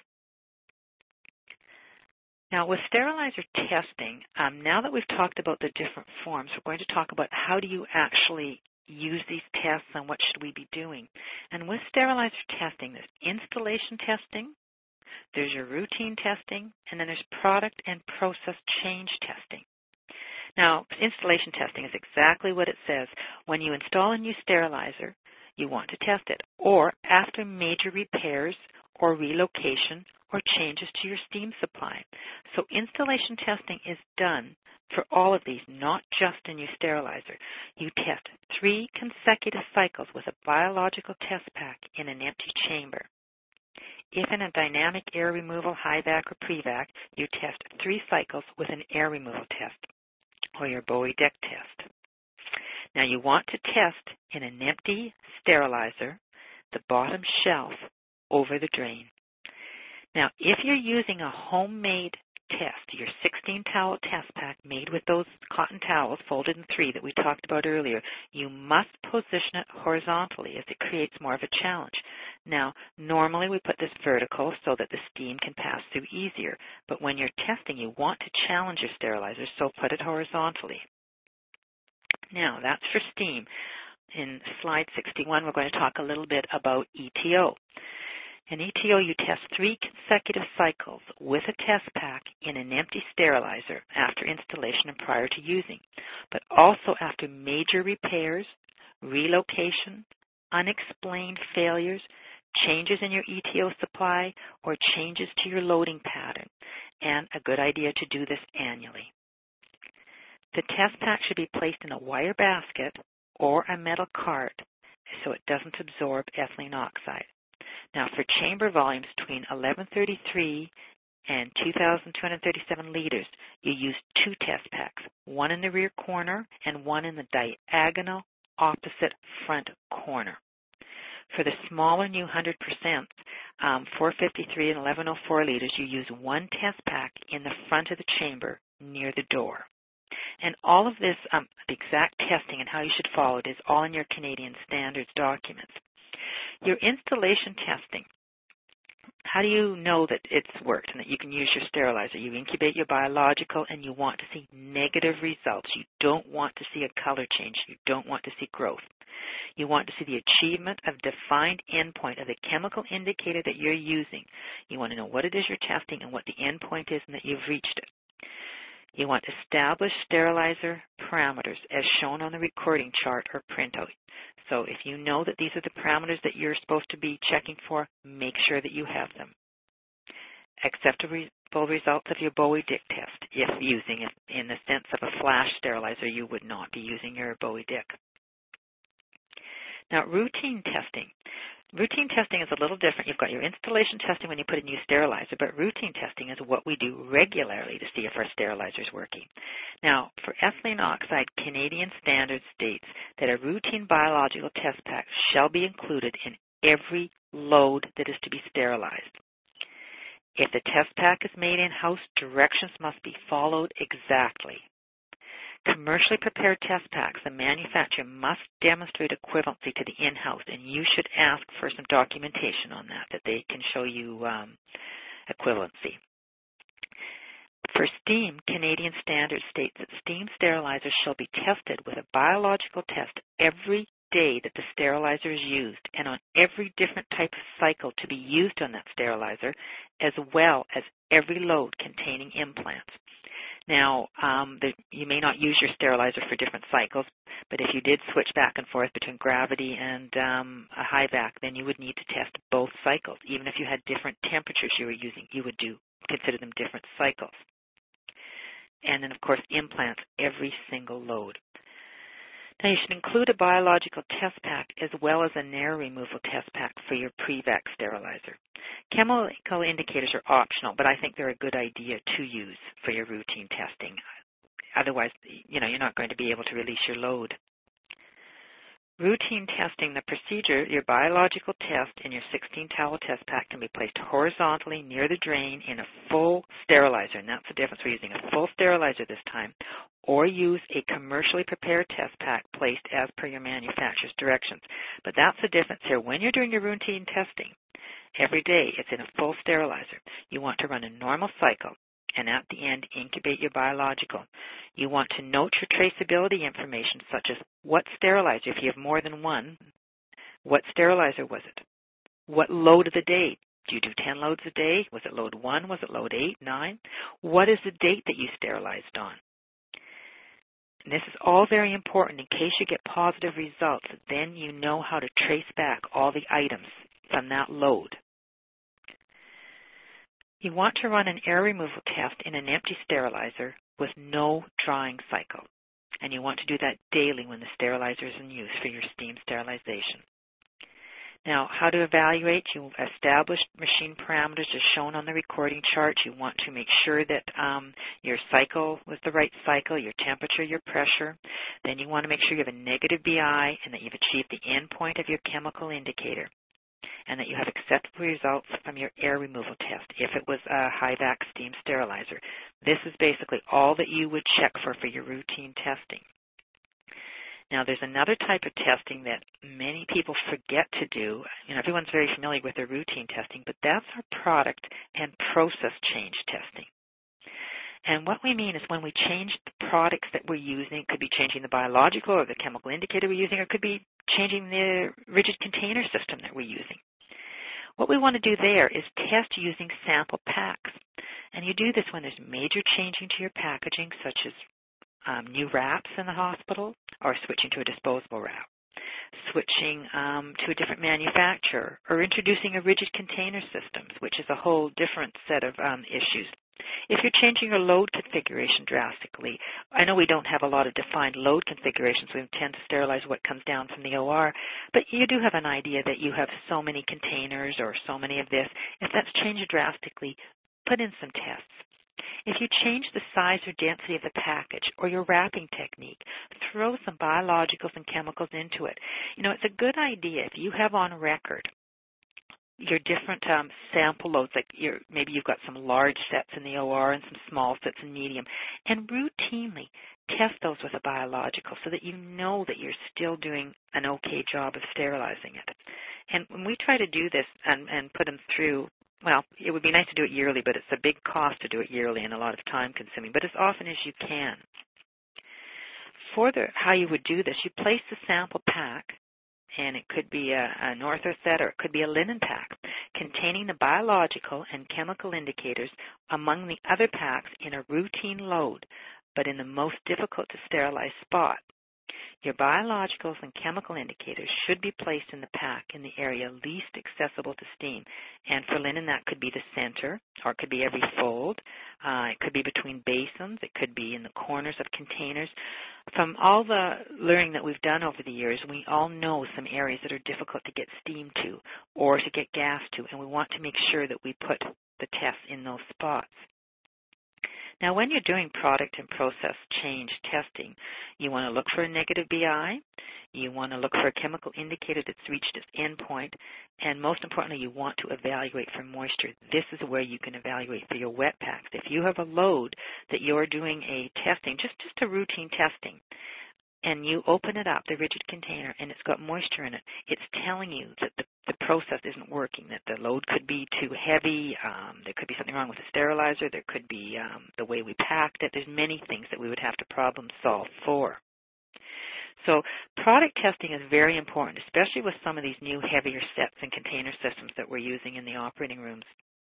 Speaker 2: Now, with sterilizer testing, um, now that we've talked about the different forms, we're going to talk about how do you actually use these tests and what should we be doing. And with sterilizer testing, there's installation testing, there's your routine testing, and then there's product and process change testing. Now, installation testing is exactly what it says. When you install a new sterilizer, you want to test it, or after major repairs or relocation or changes to your steam supply. So installation testing is done for all of these, not just a new sterilizer. You test three consecutive cycles with a biological test pack in an empty chamber. If in a dynamic air removal, high vac or pre-vac, you test three cycles with an air removal test, or your Bowie deck test. Now you want to test in an empty sterilizer, the bottom shelf over the drain. Now if you're using a homemade test, your sixteen towel test pack made with those cotton towels folded in three that we talked about earlier, you must position it horizontally as it creates more of a challenge. Now, normally we put this vertical so that the steam can pass through easier, but when you're testing, you want to challenge your sterilizer, so put it horizontally. Now, that's for steam. In slide sixty-one, we're going to talk a little bit about E T O. In E T O, you test three consecutive cycles with a test pack in an empty sterilizer after installation and prior to using, but also after major repairs, relocation, unexplained failures, changes in your E T O supply, or changes to your loading pattern, and a good idea to do this annually. The test pack should be placed in a wire basket or a metal cart so it doesn't absorb ethylene oxide. Now, for chamber volumes between eleven thirty-three and two thousand two hundred thirty-seven liters, you use two test packs, one in the rear corner and one in the diagonal opposite front corner. For the smaller new one hundred percent, um, four fifty-three and eleven oh four liters, you use one test pack in the front of the chamber near the door. And all of this, um, the exact testing and how you should follow it is all in your Canadian Standards documents. Your installation testing, how do you know that it's worked and that you can use your sterilizer? You incubate your biological and you want to see negative results. You don't want to see a color change. You don't want to see growth. You want to see the achievement of defined endpoint of the chemical indicator that you're using. You want to know what it is you're testing and what the endpoint is and that you've reached it. You want established sterilizer parameters as shown on the recording chart or printout. So if you know that these are the parameters that you're supposed to be checking for, make sure that you have them. Acceptable results of your Bowie-Dick test, if using it in the sense of a flash sterilizer, you would not be using your Bowie-Dick. Now, routine testing. Routine testing is a little different. You've got your installation testing when you put a new sterilizer, but routine testing is what we do regularly to see if our sterilizer is working. Now, for ethylene oxide, Canadian Standards states that a routine biological test pack shall be included in every load that is to be sterilized. If the test pack is made in-house, directions must be followed exactly. Commercially prepared test packs, the manufacturer must demonstrate equivalency to the in-house, and you should ask for some documentation on that, that they can show you um, equivalency. For steam, Canadian Standards states that steam sterilizers shall be tested with a biological test every day that the sterilizer is used and on every different type of cycle to be used on that sterilizer, as well as every load containing implants. Now, um, the, you may not use your sterilizer for different cycles, but if you did switch back and forth between gravity and um, a high vac, then you would need to test both cycles. Even if you had different temperatures you were using, you would do consider them different cycles. And then, of course, implants every single load. Now, you should include a biological test pack as well as a nair removal test pack for your pre-vac sterilizer. Chemical indicators are optional, but I think they're a good idea to use for your routine testing. Otherwise, you know, you're not going to be able to release your load. Routine testing, the procedure, your biological test in your sixteen towel test pack can be placed horizontally near the drain in a full sterilizer, and that's the difference. We're using a full sterilizer this time, or use a commercially prepared test pack placed as per your manufacturer's directions. But that's the difference here. When you're doing your routine testing, every day it's in a full sterilizer. You want to run a normal cycle, and at the end, incubate your biological. You want to note your traceability information, such as what sterilizer, if you have more than one, what sterilizer was it? What load of the day? Do you do ten loads a day? Was it load one? Was it load eight, nine? What is the date that you sterilized on? And this is all very important in case you get positive results. Then you know how to trace back all the items from that load. You want to run an air removal test in an empty sterilizer with no drying cycle. And you want to do that daily when the sterilizer is in use for your steam sterilization. Now, how to evaluate? You establish machine parameters as shown on the recording chart. You want to make sure that um, your cycle was the right cycle, your temperature, your pressure. Then you want to make sure you have a negative B I and that you've achieved the endpoint of your chemical indicator, and that you have acceptable results from your air removal test if it was a high-vac steam sterilizer. This is basically all that you would check for for your routine testing. Now, there's another type of testing that many people forget to do. You know, everyone's very familiar with their routine testing, but that's our product and process change testing. And what we mean is when we change the products that we're using, it could be changing the biological or the chemical indicator we're using, or it could be changing the rigid container system that we're using. What we want to do there is test using sample packs. And you do this when there's major changing to your packaging, such as um, new wraps in the hospital, or switching to a disposable wrap, switching um, to a different manufacturer, or introducing a rigid container system, which is a whole different set of um, issues. If you're changing your load configuration drastically, I know we don't have a lot of defined load configurations. We tend to sterilize what comes down from the O R, but you do have an idea that you have so many containers or so many of this. If that's changed drastically, put in some tests. If you change the size or density of the package or your wrapping technique, throw some biologicals and chemicals into it. You know, it's a good idea if you have on record your different um, sample loads, like your, maybe you've got some large sets in the O R and some small sets in medium, and routinely test those with a biological so that you know that you're still doing an okay job of sterilizing it. And when we try to do this and, and put them through, well, it would be nice to do it yearly, but it's a big cost to do it yearly and a lot of time consuming, but as often as you can. For the, how you would do this, you place the sample pack, and it could be a, an ortho set or it could be a linen pack, containing the biological and chemical indicators among the other packs in a routine load, but in the most difficult to sterilize spot. Your biologicals and chemical indicators should be placed in the pack in the area least accessible to steam. And for linen, that could be the center, or it could be every fold. Uh, it could be between basins. It could be in the corners of containers. From all the learning that we've done over the years, we all know some areas that are difficult to get steam to or to get gas to, and we want to make sure that we put the tests in those spots. Now, when you're doing product and process change testing, you want to look for a negative B I, you want to look for a chemical indicator that's reached its endpoint, and most importantly, you want to evaluate for moisture. This is where you can evaluate for your wet packs. If you have a load that you're doing a testing, just, just a routine testing, and you open it up, the rigid container, and it's got moisture in it, it's telling you that the, the process isn't working, that the load could be too heavy, um, there could be something wrong with the sterilizer, there could be um, the way we packed it. There's many things that we would have to problem solve for. So product testing is very important, especially with some of these new heavier sets and container systems that we're using in the operating rooms.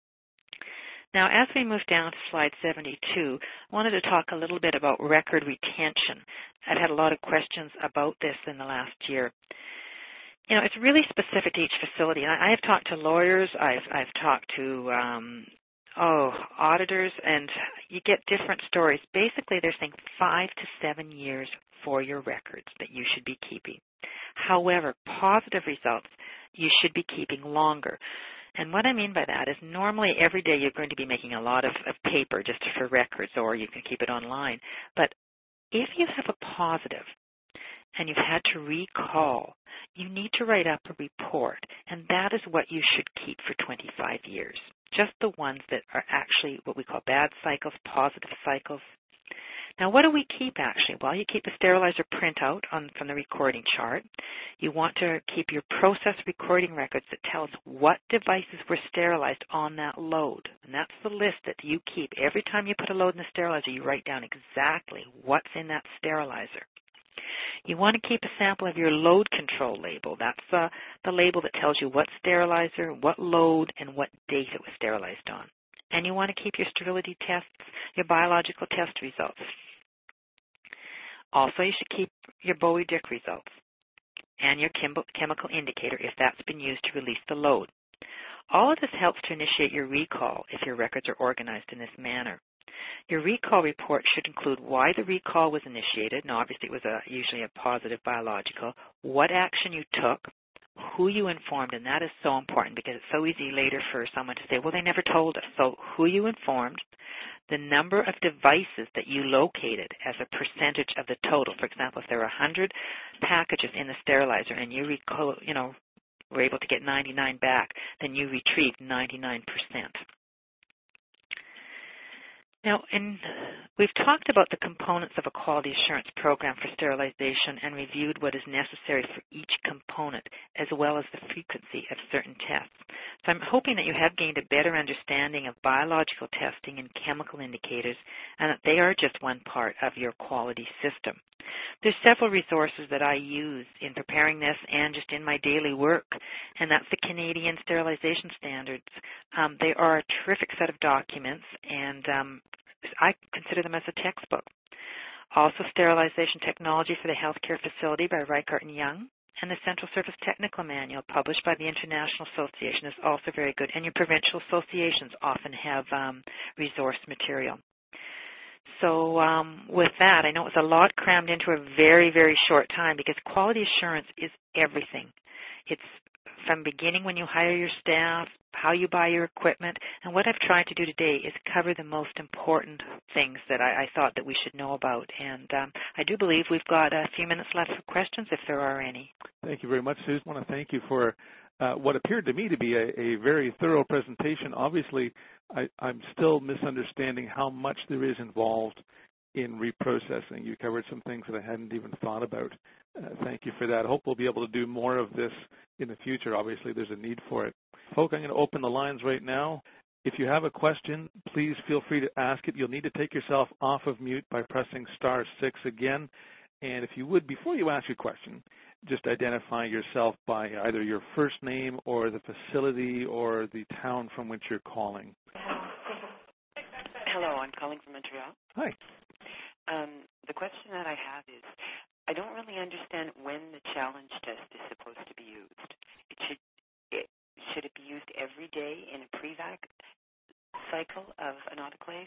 Speaker 2: Now, as we move down to slide seventy-two, I wanted to talk a little bit about record retention. I've had a lot of questions about this in the last year. You know, it's really specific to each facility. And I have talked to lawyers, I've, I've talked to, um, oh, auditors, and you get different stories. Basically, they're saying five to seven years for your records that you should be keeping. However, positive results, you should be keeping longer. And what I mean by that is normally every day you're going to be making a lot of, of paper just for records, or you can keep it online. But if you have a positive and you've had to recall, you need to write up a report, and that is what you should keep for twenty-five years. Just the ones that are actually what we call bad cycles, positive cycles. Now, what do we keep, actually? Well, you keep a sterilizer printout on, from the recording chart. You want to keep your process recording records that tell us what devices were sterilized on that load. And that's the list that you keep. Every time you put a load in the sterilizer, you write down exactly what's in that sterilizer. You want to keep a sample of your load control label. That's uh, the label that tells you what sterilizer, what load, and what date it was sterilized on. And you want to keep your sterility tests, your biological test results. Also, you should keep your Bowie-Dick results and your chem- chemical indicator if that's been used to release the load. All of this helps to initiate your recall if your records are organized in this manner. Your recall report should include why the recall was initiated, and obviously it was a, usually a positive biological, what action you took, who you informed, and that is so important because it's so easy later for someone to say, well, they never told us. So who you informed, the number of devices that you located as a percentage of the total. For example, if there are one hundred packages in the sterilizer and you recall, you know, were able to get ninety-nine back, then you retrieved ninety-nine percent. Now, in, we've talked about the components of a quality assurance program for sterilization and reviewed what is necessary for each component, as well as the frequency of certain tests. So I'm hoping that you have gained a better understanding of biological testing and chemical indicators, and that they are just one part of your quality system. There's several resources that I use in preparing this and just in my daily work, and that's the Canadian Sterilization Standards. Um, they are a terrific set of documents, and um, I consider them as a textbook. Also, Sterilization Technology for the Healthcare Facility by Reichart and Young, and the Central Service Technical Manual published by the International Association is also very good, and your provincial associations often have um, resource material. So um, with that, I know it's a lot crammed into a very, very short time because quality assurance is everything. It's from beginning when you hire your staff, how you buy your equipment, and what I've tried to do today is cover the most important things that I, I thought that we should know about. And um, I do believe we've got a few minutes left for questions if there are any.
Speaker 1: Thank you very much, Susan. I want to thank you for uh, what appeared to me to be a, a very thorough presentation. Obviously, I, I'm still misunderstanding how much there is involved in reprocessing. You covered some things that I hadn't even thought about. Uh, thank you for that. I hope we'll be able to do more of this in the future. Obviously, there's a need for it. Folk, I'm going to open the lines right now. If you have a question, please feel free to ask it. You'll need to take yourself off of mute by pressing star six again. And if you would, before you ask your question, just identify yourself by either your first name or the facility or the town from which you're calling.
Speaker 3: Hello, I'm calling from Montreal.
Speaker 1: Hi.
Speaker 3: Um, the question that I have is, I don't really understand when the challenge test is supposed to be used. It should, it, should it be used every day in a pre-vac cycle of an autoclave?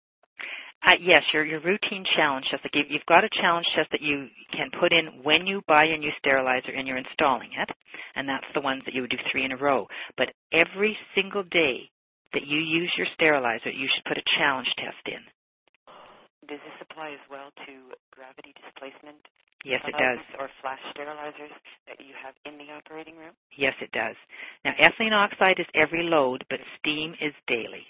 Speaker 2: Uh, yes, your your routine challenge test. Like you've got a challenge test that you can put in when you buy your new sterilizer and you're installing it, and that's the ones that you would do three in a row. But every single day that you use your sterilizer, you should put a challenge test in.
Speaker 3: Does this apply as well to gravity displacement?
Speaker 2: Yes, it does.
Speaker 3: Or flash sterilizers that you have in the operating room?
Speaker 2: Yes, it does. Now, ethylene oxide is every load, but steam is daily.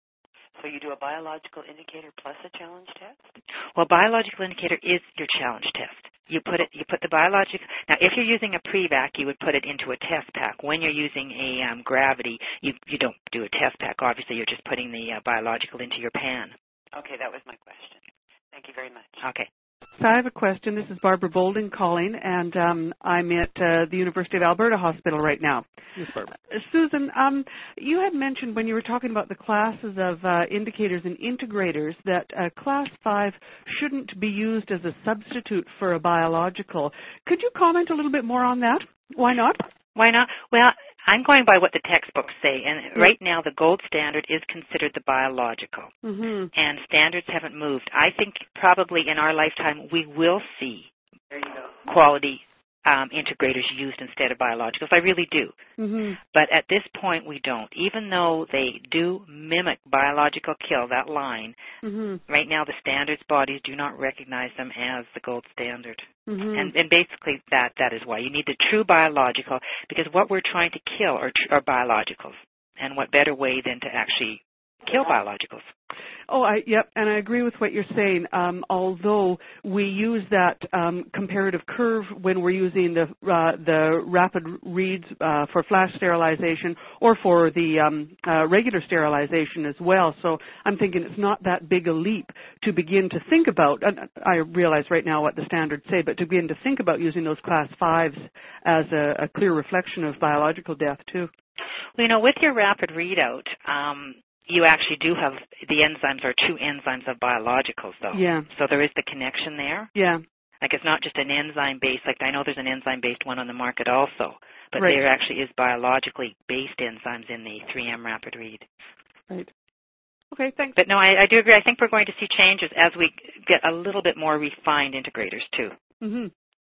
Speaker 3: So you do a biological indicator plus a challenge test?
Speaker 2: Well, biological indicator is your challenge test. You put it, you put the biological. Now, if you're using a pre-vac, you would put it into a test pack. When you're using a um, gravity, you you don't do a test pack. Obviously, you're just putting the uh, biological into your pan.
Speaker 3: Okay, that was my question. Thank you very much.
Speaker 2: Okay.
Speaker 4: So I have a question. This is Barbara Bolden calling, and um, I'm at uh, the University of Alberta Hospital right now.
Speaker 1: Yes, Barbara.
Speaker 4: Uh, Susan, um, you had mentioned when you were talking about the classes of uh, indicators and integrators that uh, Class five shouldn't be used as a substitute for a biological. Could you comment a little bit more on that? Why not?
Speaker 2: Why not? Well, I'm going by what the textbooks say, and
Speaker 4: Yeah.
Speaker 2: right now the gold standard is considered the biological,
Speaker 4: Mm-hmm.
Speaker 2: and standards haven't moved. I think probably in our lifetime we will see
Speaker 3: There you go.
Speaker 2: quality um, integrators used instead of biologicals. I really do.
Speaker 4: Mm-hmm.
Speaker 2: But at this point we don't. Even though they do mimic biological kill, that line,
Speaker 4: Mm-hmm.
Speaker 2: right now the standards bodies do not recognize them as the gold standard.
Speaker 4: Mm-hmm.
Speaker 2: And, and basically that, that is why. You need the true biological, because what we're trying to kill are, tr- are biologicals. And what better way than to actually kill biologicals?
Speaker 4: Oh, I, yep, and I agree with what you're saying. Um, although we use that um, comparative curve when we're using the uh, the rapid reads uh, for flash sterilization or for the um, uh, regular sterilization as well. So I'm thinking it's not that big a leap to begin to think about. And I realize right now what the standards say, but to begin to think about using those class fives as a, a clear reflection of biological death too.
Speaker 2: Well, you know, with your rapid readout, um, you actually do have the enzymes are two enzymes of biologicals, though.
Speaker 4: Yeah.
Speaker 2: So there is the connection there.
Speaker 4: Yeah.
Speaker 2: Like it's not just an enzyme-based, like I know there's an enzyme-based one on the market also, but
Speaker 4: Right.
Speaker 2: there actually is biologically based enzymes in the three M rapid read.
Speaker 4: Right. Okay, thanks.
Speaker 2: But no, I, I do agree. I think we're going to see changes as we get a little bit more refined integrators, too.
Speaker 4: Mm-hmm.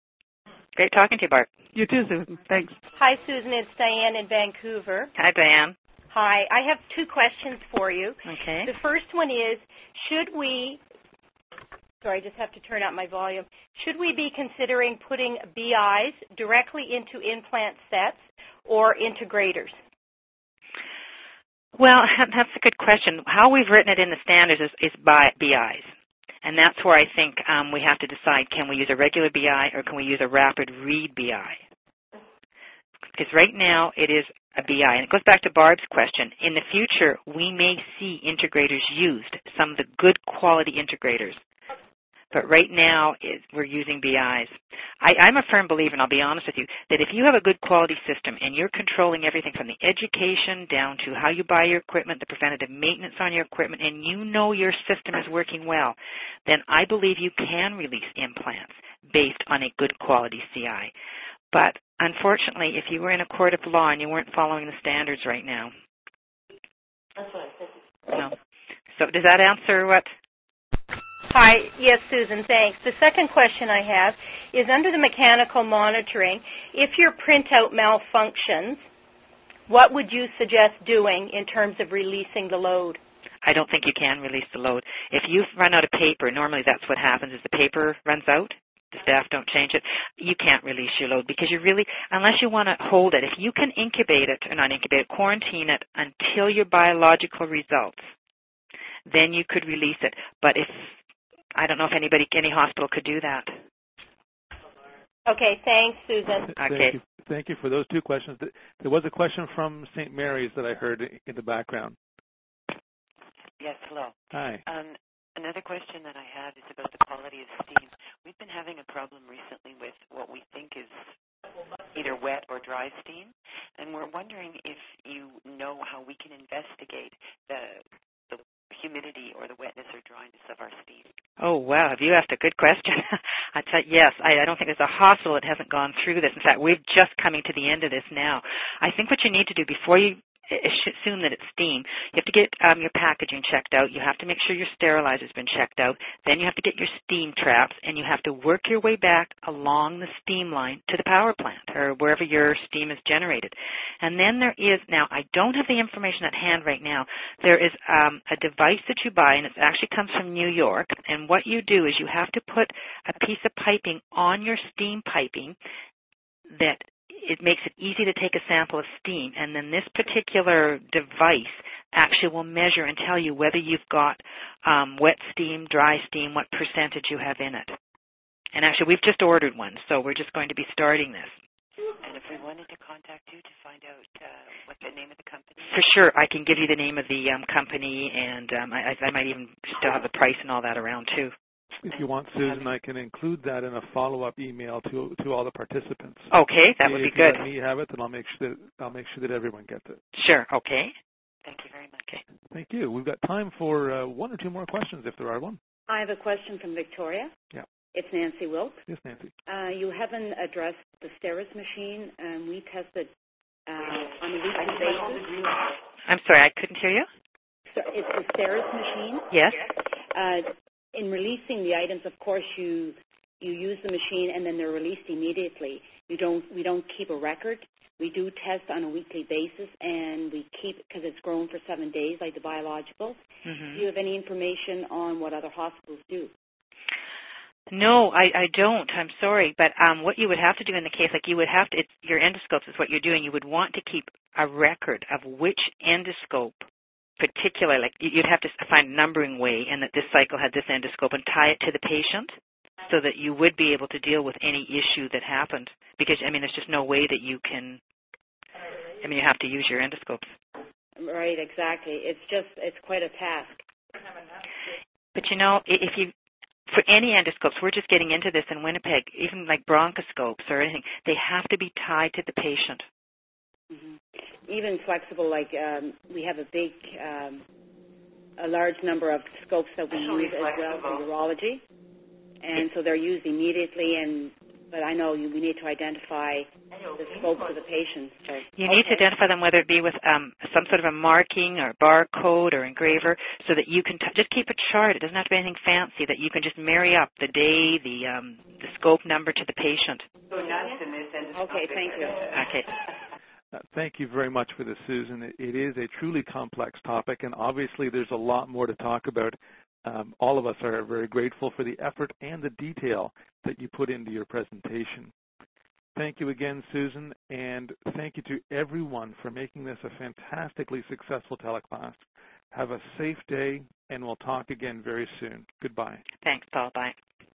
Speaker 2: Great talking to you, Bart.
Speaker 4: You too, Susan. Thanks.
Speaker 5: Hi, Susan. It's Diane in Vancouver.
Speaker 2: Hi, Diane.
Speaker 5: Hi. I have two questions for you.
Speaker 2: Okay.
Speaker 5: The first one is, should we, sorry, I just have to turn up my volume. Should we be considering putting B Is directly into implant sets or integrators?
Speaker 2: Well, that's a good question. How we've written it in the standards is, is by B Is. And that's where I think um, we have to decide, can we use a regular B I or can we use a rapid read B I? Because right now it is a B I. And it goes back to Barb's question. In the future, we may see integrators used, some of the good quality integrators. But right now, it, we're using B Is. I, I'm a firm believer, and I'll be honest with you, that if you have a good quality system and you're controlling everything from the education down to how you buy your equipment, the preventative maintenance on your equipment, and you know your system is working well, then I believe you can release implants based on a good quality C I. But unfortunately, if you were in a court of law and you weren't following the standards right now.
Speaker 5: That's what I said.
Speaker 2: No. So does that answer what?
Speaker 5: Hi. Yes, Susan, thanks. The second question I have is under the mechanical monitoring, if your printout malfunctions, what would you suggest doing in terms of releasing the load?
Speaker 2: I don't think you can release the load. If you run out of paper, normally that's what happens is the paper runs out. the staff don't change it, you can't release your load because you really, unless you want to hold it, if you can incubate it, or not incubate it, quarantine it until your biological results, then you could release it. But if, I don't know if anybody, any hospital could do that.
Speaker 5: Okay, thanks, Susan.
Speaker 1: Thank
Speaker 2: Okay.
Speaker 1: you. Thank you for those two questions. There was a question from Saint Mary's that I heard in the background.
Speaker 3: Yes, hello.
Speaker 1: Hi.
Speaker 3: Um, another question that I have is about the quality of steam. We've been having a problem recently with what we think is either wet or dry steam, and we're wondering if you know how we can investigate the, the humidity or the wetness or dryness of our steam.
Speaker 2: Oh, wow. Have you asked a good question? I tell you, yes, I, I don't think there's a hospital that hasn't gone through this. In fact, we're just coming to the end of this now. I think what you need to do before you assume that it's steam, you have to get um, your packaging checked out. You have to make sure your sterilizer has been checked out. Then you have to get your steam traps, and you have to work your way back along the steam line to the power plant or wherever your steam is generated. And then there is, now I don't have the information at hand right now, there is um, a device that you buy, and it actually comes from New York, and what you do is you have to put a piece of piping on your steam piping that it makes it easy to take a sample of steam, and then this particular device actually will measure and tell you whether you've got um, wet steam, dry steam, what percentage you have in it. And actually, we've just ordered one, so we're just going to be starting this.
Speaker 3: And if we wanted to contact you to find out uh, what the name of the company is?
Speaker 2: For sure, I can give you the name of the um, company, and um, I, I might even still have the price and all that around, too.
Speaker 1: If you want, Susan, I can include that in a follow-up email to to all the participants.
Speaker 2: Okay, that would be
Speaker 1: if
Speaker 2: good.
Speaker 1: If you let me have it, then I'll make sure that I'll make sure that everyone gets it.
Speaker 2: Sure. Okay.
Speaker 3: Thank you very much.
Speaker 2: Okay.
Speaker 1: Thank you. We've got time for uh, one or two more questions, if there are one.
Speaker 6: I have a question from Victoria.
Speaker 1: Yeah.
Speaker 6: It's Nancy Wilkes.
Speaker 1: Yes, Nancy.
Speaker 6: Uh, you haven't addressed the Steris machine, and we tested uh, on a weekly basis.
Speaker 2: I'm sorry, I couldn't hear you.
Speaker 6: So it's the Steris machine.
Speaker 2: Yes.
Speaker 6: Uh, in releasing the items, of course, you you use the machine, and then they're released immediately. You don't we don't keep a record. We do test on a weekly basis, and we keep because it's grown for seven days, like the biological.
Speaker 2: Mm-hmm.
Speaker 6: Do you have any information on what other hospitals do?
Speaker 2: No, I, I don't. I'm sorry. But um, what you would have to do in the case, like you would have to, it's, your endoscopes is what you're doing. You would want to keep a record of which endoscope, particular, like you'd have to find a numbering way, and that this cycle had this endoscope, and tie it to the patient so that you would be able to deal with any issue that happened. Because, I mean, there's just no way that you can, I mean, you have to use your endoscopes.
Speaker 6: Right, exactly. It's just, it's quite a task.
Speaker 2: But, you know, if you, for any endoscopes, we're just getting into this in Winnipeg, even like bronchoscopes or anything, they have to be tied to the patient.
Speaker 6: Mm-hmm. Even flexible, like um, we have a big, um, a large number of scopes that we use as well for urology, and so they're used immediately. And but I know you, we need to identify the scope for the patient. So.
Speaker 2: You
Speaker 6: Okay.
Speaker 2: need to identify them, whether it be with um, some sort of a marking or barcode or engraver, so that you can t- just keep a chart. It doesn't have to be anything fancy. That you can just marry up the day, the um, the scope number to the patient.
Speaker 6: Okay, thank you.
Speaker 2: Okay.
Speaker 1: Uh, thank you very much for this, Susan. It, it is a truly complex topic, and obviously there's a lot more to talk about. Um, all of us are very grateful for the effort and the detail that you put into your presentation. Thank you again, Susan, and thank you to everyone for making this a fantastically successful teleclass. Have a safe day, and we'll talk again very soon. Goodbye.
Speaker 2: Thanks, Paul. Bye.